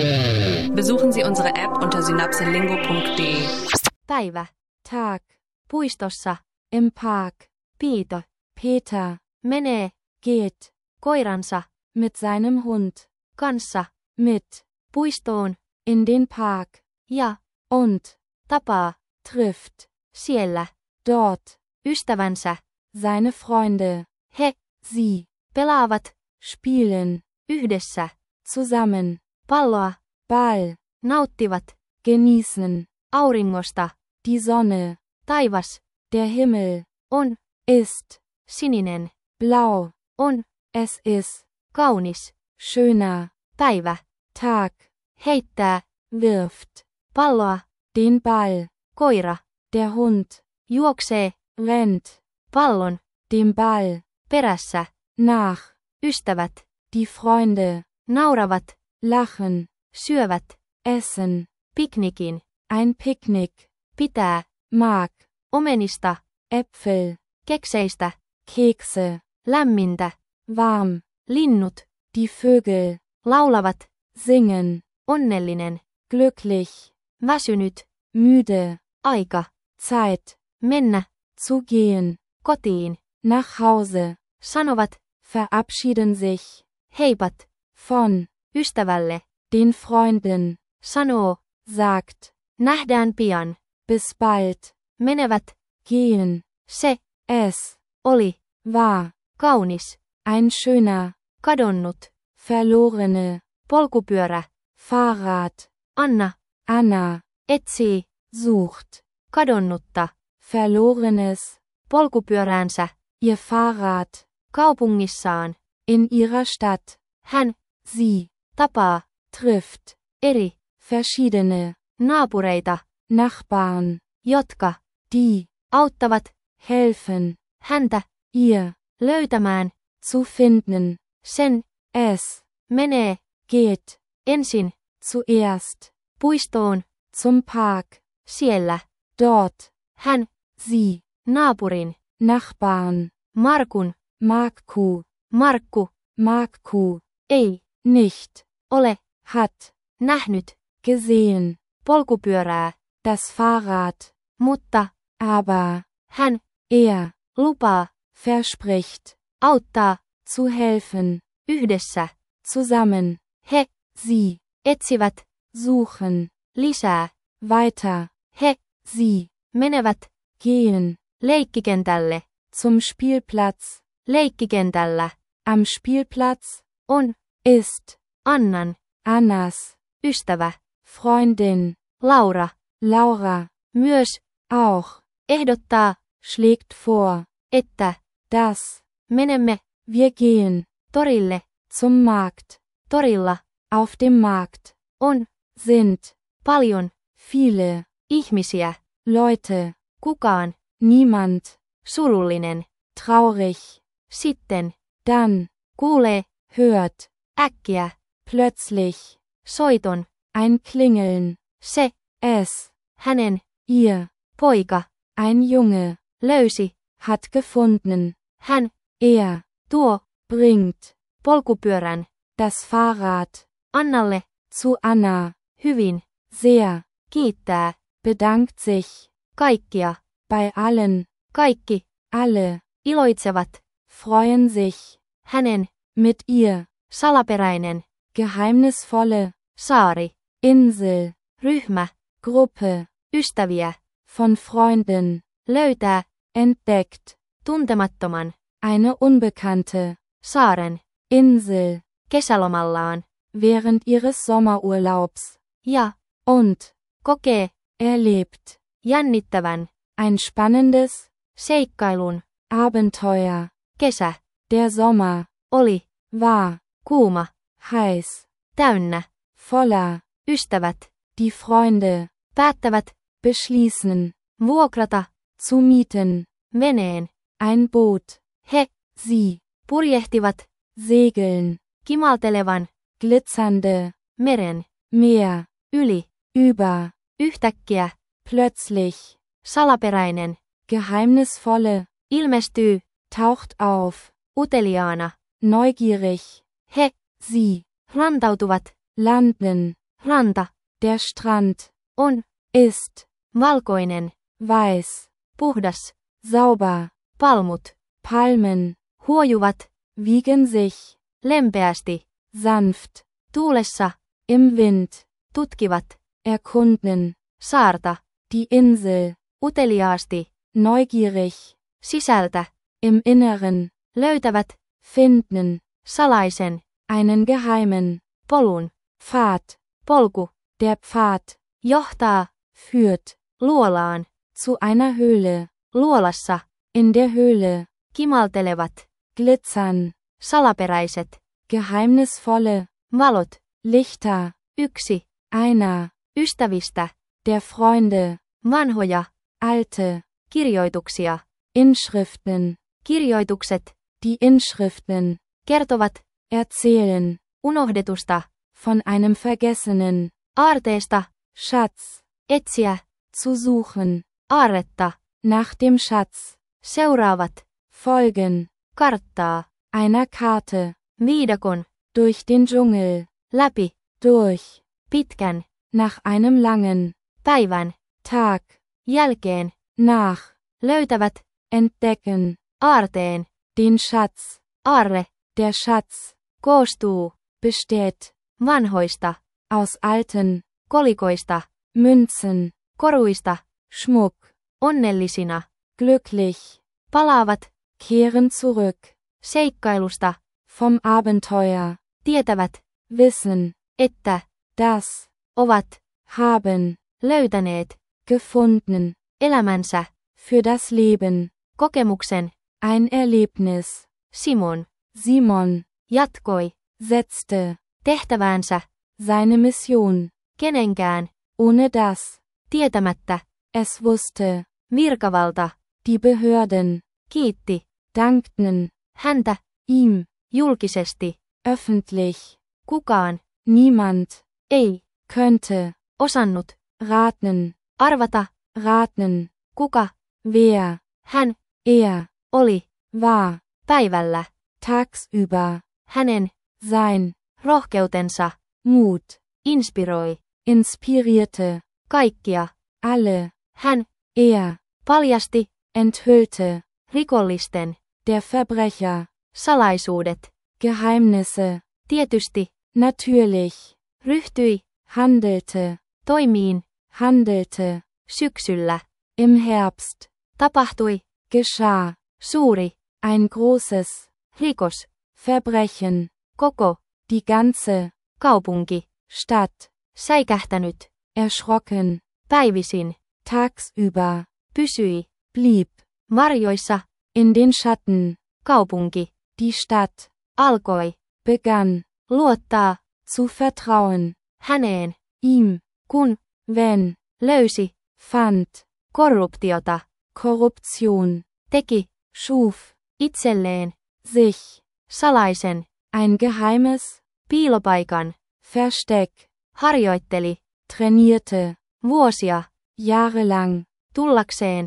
Besuchen Sie unsere App unter synapselingo.de. Päivä, Tag, puistossa, im Park, Peter, menee, geht, koiransa, mit seinem Hund, kanssa, mit, puistoon, in den Park, ja, und, tapaa, trifft, siellä, dort, ystävänsä, seine Freunde, he, sie, pelaavat, spielen, yhdessä, zusammen, palloa, Ball, nauttivat, genießen, auringosta, die Sonne, taivas, der Himmel, on, ist, sininen, blau, on, es ist, kaunis, schöner, päivä, Tag, heittää, wirft, palloa, den Ball, koira, der Hund, juoksee, rennt, pallon, dem Ball, perässä, nach, ystävät, die Freunde, nauravat, lachen, syövät, essen, piknikin, ein Picknick, pitää, mag, omenista, Äpfel, kekseistä, Kekse, lämmintä, warm, linnut, die Vögel, laulavat, singen, onnellinen, glücklich, väsynyt, müde, aika, Zeit, mennä, zu gehen, kotiin, nach Hause, sanovat, verabschieden sich, heipat, von, ystävälle, den Freunden, sanoo, sagt, nähdään pian, bis bald, menevät, gehen, se, es, oli, war, kaunis, ein schöner, kadonnut, verlorene, polkupyörä, Fahrrad, Anna, etsii, sucht, kadonnutta, verlorenes, polkupyöräänsä, ihr Fahrrad, kaupungissaan, in ihrer Stadt, hän, sie, tapaa, trifft, eri, verschiedene, naapureita, Nachbarn, jotka, die, auttavat, helfen, häntä, ihr, löytämään, zu finden, sen, es, menee, geht, ensin, zuerst, puistoon, zum Park, siellä, dort, hän, sie, naapurin, Nachbarn, Markun, Markku, ei, nicht, ole, hat, nähnyt, gesehen, polkupyörää, das Fahrrad, mutta, aber, hän, lupaa, verspricht, auttaa, zu helfen, yhdessä, zusammen, he, sie, etsivät, suchen, lisää, weiter, he, sie, menevät, gehen, leikkikentälle, zum Spielplatz, leikkikentällä, am Spielplatz, on, ist, Annas, ystävä, Freundin, Laura, myös, auch, ehdottaa, schlägt vor, että, das, menemme, wir gehen, torille, zum Markt, torilla, auf dem Markt, on, sind, paljon, viele, ihmisiä, Leute, kukaan, niemand, surullinen, traurig, sitten, dann, kuulee, hört, äkkiä, plötzlich, soiton, ein Klingeln, se, es, hänen, ihr, poika, ein Junge, löysi, hat gefunden, hän, tuo, bringt, polkupyörän, das Fahrrad, Annalle, zu Anna, hyvin, sehr, kiittää, bedankt sich, kaikkia, bei allen, kaikki, alle, iloitsevat, freuen sich, hänen, mit ihr, salaperäinen, geheimnisvolle, saari, Insel, ryhmä, Gruppe, ystäviä, von Freunden, löytää, entdeckt, tuntemattoman, eine Unbekannte, saaren, Insel, kesälomallaan, während ihres Sommerurlaubs, ja, und, kokee, erlebt, jännittävän, ein spannendes, seikkailun, Abenteuer, kesä, der Sommer, oli, war, kuuma, heiß, täynnä, voller, ystävät, die Freunde, päättävät, beschließen, vuokrata, zu mieten, veneen, ein Boot, he, sie, purjehtivat, segeln, kimaltelevan, glitzernde, meren, Meer, yli, über, yhtäkkiä, plötzlich, salaperäinen, geheimnisvolle, ilmestyy, taucht auf, uteliaana, neugierig, he, sie, rantautuvat, landen, Ranta. Der Strand. On. Ist. Valkoinen. Weiß. Puhdas. Sauber. Palmut. Palmen. Huojuvat. Wiegen sich. Lempeästi. Sanft. Tuulessa. Im Wind. Tutkivat. Erkunden. Saarta. Die Insel. Uteliaasti. Neugierig. Sisältä. Im Inneren. Löytävät. Finden. Salaisen. Einen geheimen. Polun. Pfad. Polku. Der Pfad. Johtaa. Führt. Luolaan. Zu einer Höhle. Luolassa. In der Höhle. Kimaltelevat. Glitzern. Salaperäiset. Geheimnisvolle. Valot. Lichter. Yksi. Einer. Ystävistä. Der Freunde. Vanhoja. Alte. Kirjoituksia. Inschriften. Kirjoitukset. Die Inschriften. Kertovat. Erzählen. Unohdetusta. Von einem Vergessenen. Aarteesta. Schatz. Etsiä. Zu suchen. Aarretta. Nach dem Schatz. Seuraavat. Folgen. Karttaa. Einer Karte. Viidakon. Durch den Dschungel. Läpi. Durch. Pitkän. Nach einem langen. Päivän. Tag. Jälkeen. Nach. Löytävät. Entdecken. Aarteen. Den Schatz. Aarre. Der Schatz. Koostuu. Besteht. Vanhoista. Aus alten. Kolikoista. Münzen. Koruista. Schmuck. Onnellisina. Glücklich. Palaavat. Kehren zurück. Seikkailusta. Vom Abenteuer. Tietävät. Wissen. Että. Das. Ovat. Haben. Löytäneet. Gefunden. Elämänsä. Für das Leben. Kokemuksen. Ein Erlebnis. Simon. Jatkoi. Setzte. Tehtäväänsä. Seine Mission. Kenenkään. Ohne das. Tietämättä. Es wusste. Virkavalta. Die Behörden. Kiitti. Dankten. Häntä. Ihm. Julkisesti. Öffentlich. Kukaan. Niemand. Ei. Könnte. Osannut. Raten. Arvata. Raten. Kuka. Wer. Hän. Er. Oli. War. Päivällä. Tagsüber. Hänen. Sein. Rohkeutensa. Mut. Inspiroi. Inspirierte. Kaikkia. Alle. Hän. Er. Paljasti. Enthüllte. Rikollisten. Der Verbrecher. Salaisuudet. Geheimnisse. Tietysti. Natürlich. Ryhtyi. Handelte. Toimiin. Handelte. Syksyllä. Im Herbst. Tapahtui. Geschah. Suuri. Ein großes. Rikos. Verbrechen. Koko. Die ganze. Kaupunki. Stadt. Säikähtänyt. Erschrocken. Päivisin. Tagsüber. Pysyi. Blieb. Varjoissa. In den Schatten. Kaupunki. Die Stadt. Alkoi. Begann. Luottaa. Zu vertrauen. Häneen. Ihm. Kun. Wenn. Löysi. Fand. Korruptiota. Korruption. Teki. Schuf. Itselleen. Sich. Salaisen. Ein geheimes. Piilopaikan. Versteck. Harjoitteli. Trainierte. Vuosia. Jahrelang. Tullakseen.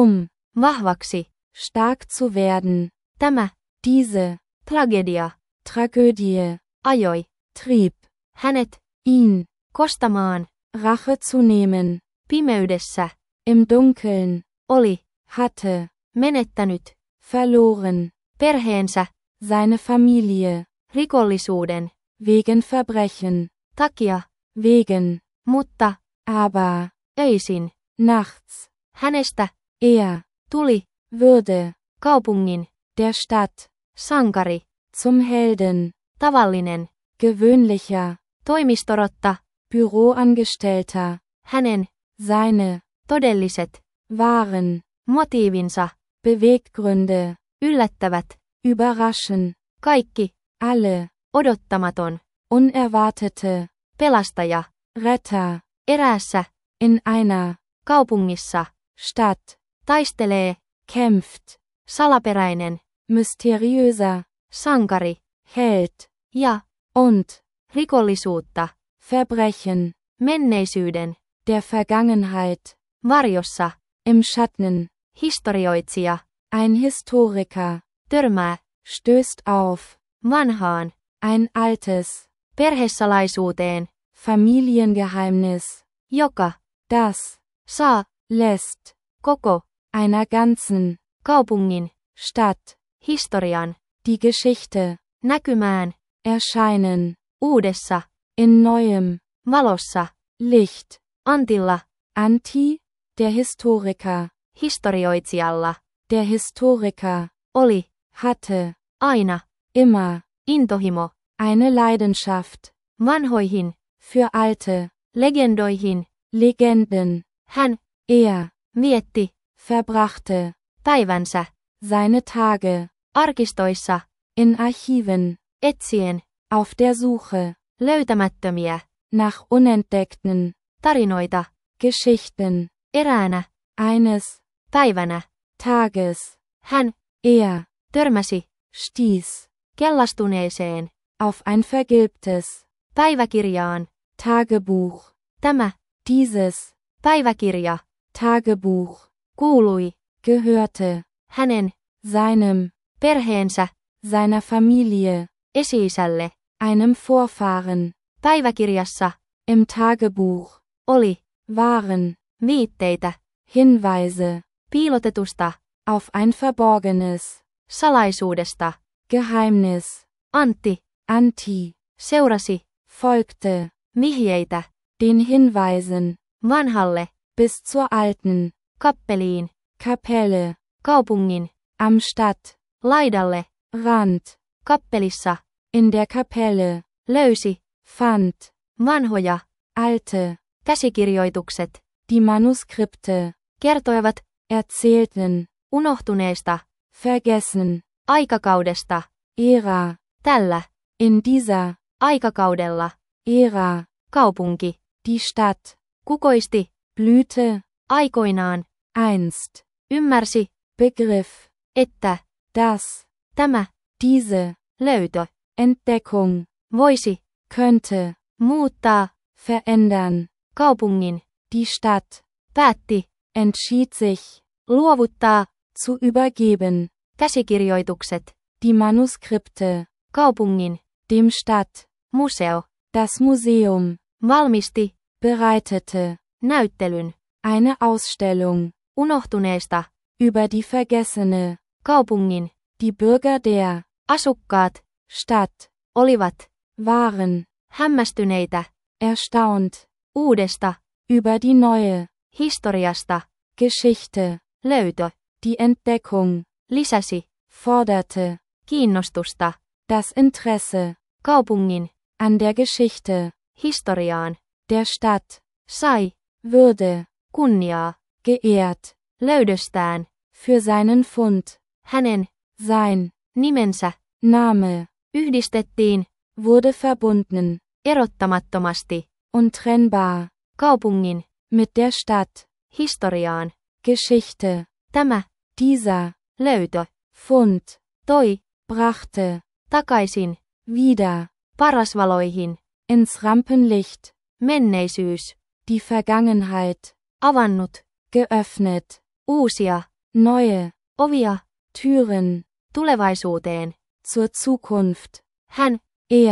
Vahvaksi. Stark zu werden. Tämä. Diese. Tragedia. Tragödie. Ajoi. Trieb. Hänet. Ihn. Kostamaan. Rache zu nehmen. Pimeydessä. Im Dunkeln. Oli. Hatte. Menettänyt. Verloren. Perheensä. Seine Familie. Rikollisuuden. Wegen Verbrechen. Takia. Wegen. Mutta. Aber. Öisin. Nachts. Hänestä. Er. Tuli. Würde. Kaupungin. Der Stadt. Sankari. Zum Helden. Tavallinen. Gewöhnlicher. Toimistorotta. Büroangestellter. Hänen. Seine. Todelliset. Wahren. Motiivinsa. Beweggründe. Yllättävät. Überraschen. Kaikki. Alle. Odottamaton. Unerwartete. Pelastaja. Retter. Eräässä. In einer. Kaupungissa. Stadt. Taistelee. Kämpft. Salaperäinen. Mysteriöser. Sankari. Held. Ja. Und. Rikollisuutta. Verbrechen. Menneisyyden. Der Vergangenheit. Varjossa. Im Schatten. Historioitsija. Ein Historiker. Törmää. Stößt auf. Vanhaan. Ein altes. Perhesalaisuuteen. Familiengeheimnis. joka, Das saa, lässt koko, einer ganzen kaupungin, Stadt historian, die Geschichte näkymään, erscheinen. uudessa, In neuem valossa, Licht. Antilla, Anti, der Historiker. historioitsijalla, Der Historiker oli, hatte aina, immer intohimo, eine Leidenschaft vanhoihin, für alte legendoihin, Legenden. hän, vietti, Verbrachte päivänsä, seine Tage arkistoissa, in Archiven, etsien, auf der Suche löytämättömiä, nach unentdeckten tarinoita, Geschichten. eräänä, Eines päivänä, Tages hän, törmäsi, stieß kellastuneeseen, auf ein vergilbtes päiväkirjaan, Tagebuch. tämä, Dieses päiväkirja, Tagebuch kuului, gehörte hänen, seinem, perheensä, seiner Familie, esi-isälle, einem Vorfahren. päiväkirjassa, Im Tagebuch oli, waren viitteitä, Hinweise piilotetusta, auf ein verborgenes salaisuudesta, Geheimnis. Antti, seurasi, Folgte vihjeitä, den Hinweisen vanhalle, bis zur alten kappeliin, Kapelle kaupungin, am Stadt laidalle, Rand. kappelissa, In der Kapelle löysi, fand vanhoja, alte, käsikirjoitukset, die Manuskripte kertoivat, erzählten unohtuneesta, vergessen aikakaudesta, Ära. tällä, In dieser aikakaudella, Ära kaupunki, die Stadt kukoisti, blühte aikoinaan, einst. ymmärsi, Begriff, että, dass tämä, diese löytö, Entdeckung voisi, könnte muuttaa, verändern. kaupungin, Die Stadt päätti, entschied sich luovuttaa, zu übergeben käsikirjoitukset, die Manuskripte kaupungin, dem Stadt. museo, Das Museum valmisti, bereitete näyttelyn, eine Ausstellung unohtuneesta, über die vergessene kaupungin, die Bürger der asukkaat, Stadt olivat, waren hämmästyneitä, erstaunt uudesta, über die neue historiasta, Geschichte. löytö, Die Entdeckung lisäsi, forderte kiinnostusta, das Interesse kaupungin, an der Geschichte historiaan, der Stadt, sai, würde kunniaa, geehrt löydöstään, für seinen Fund. hänen, Sein nimensä, Name yhdistettiin, wurde verbunden, erottamattomasti, untrennbar, kaupungin, mit der Stadt, historiaan, Geschichte. tämä, Dieser löytö, Fund toi, brachte takaisin, wieder parasvaloihin, ins Rampenlicht menneisyys, die Vergangenheit, avannut, geöffnet, uusia, neue ovia, Türen tulevaisuuteen, zur Zukunft. hän,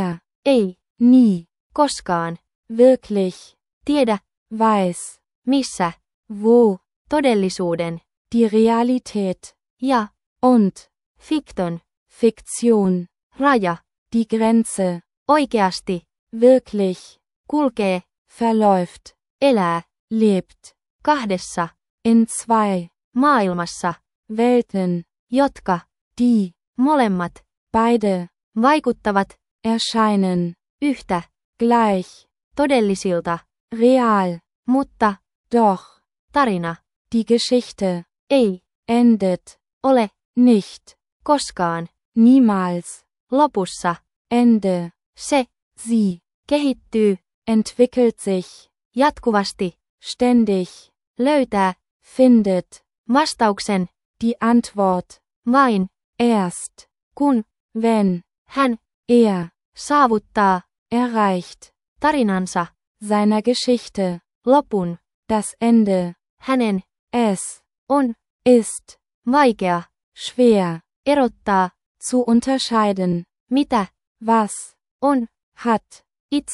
ei, Nie koskaan, wirklich tiedä, weiß, missä, wo todellisuuden, die Realität ja, und fikton, Fiktion, raja, die Grenze, oikeasti, wirklich kulkee, verläuft, elää, lebt, kahdessa, in zwei maailmassa, Welten, jotka, die molemmat, beide vaikuttavat, erscheinen yhtä, gleich, todellisilta, real, mutta, doch tarina, die Geschichte ei, endet ole, nicht, koskaan, niemals, lopussa, Ende, se, sie kehittyy, entwickelt sich, jatkuvasti, ständig, löytää, findet vastauksen, die Antwort vain, erst, kun, wenn hän, saavuttaa, erreicht, tarinansa, seiner Geschichte, lopun, das Ende, hänen, es on, ist vaikea, schwer erottaa, zu unterscheiden, mitä, was on, hat itse,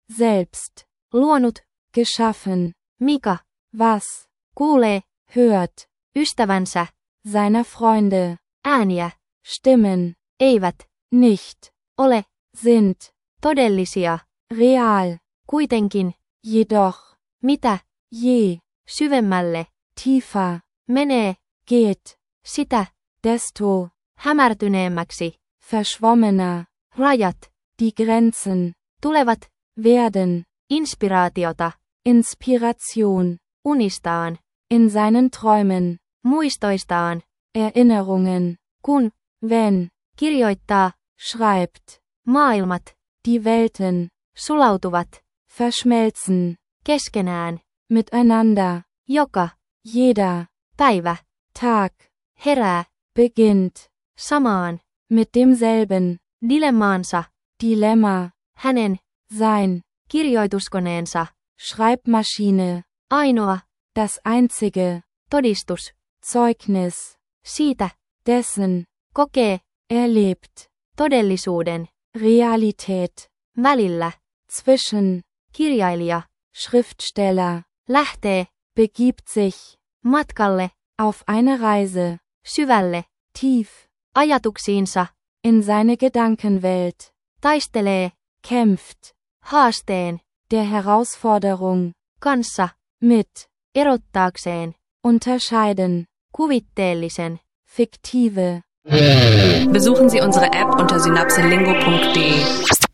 selbst, luonut, geschaffen, mikä, was, kuulee, hört, ystävänsä, seiner Freunde, ääniä, Stimmen, eivät, nicht, ole, sind, todellisia, real, kuitenkin, jedoch, mitä, je, syvemmälle, tiefer, menee, geht, sitä, desto, hämärtyneemmäksi, verschwommener, rajat, die Grenzen, tulevat, werden, inspiraatiota, Inspiration, unistaan, in seinen Träumen, muistoistaan, Erinnerungen, kun, wenn, kirjoittaa, schreibt, maailmat, die Welten, sulautuvat, verschmelzen, keskenään, miteinander, joka, jeder, päivä, Tag, herää, beginnt, samaan, mit demselben, dilemmaansa, Dilemma, hänen, sein, kirjoituskoneensa, Schreibmaschine, ainoa, das einzige, todistus, Zeugnis, siitä, dessen, kokee, erlebt, todellisuuden, Realität, välillä, zwischen, kirjailija, Schriftsteller, lähtee, begibt sich, matkalle, auf eine Reise, syvälle, tief, ajatuksiinsa, in seine Gedankenwelt, taistelee, kämpft, haasteen, der Herausforderung, kanssa, mit, erottaakseen, unterscheiden, kuvitteellisen, fiktive. Besuchen Sie unsere App unter synapselingo.de.